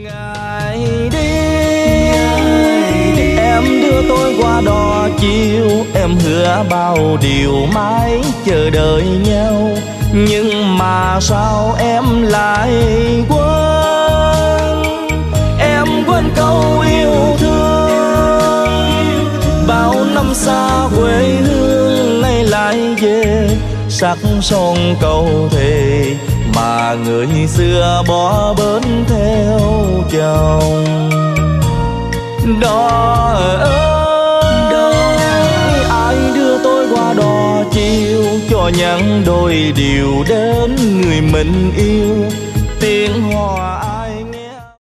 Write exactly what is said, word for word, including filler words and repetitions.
Ngày đi em đưa tôi qua đò chiều, em hứa bao điều mãi chờ đợi nhau, nhưng mà sao em lại quên, em quên câu yêu thương. Bao năm xa quê hương nay lại về, sắc son câu thề mà người xưa bỏ bến theo chồng. Đò ơi, ai đưa tôi qua đò chiều, cho nhắn đôi điều đến người mình yêu, tiếng hoa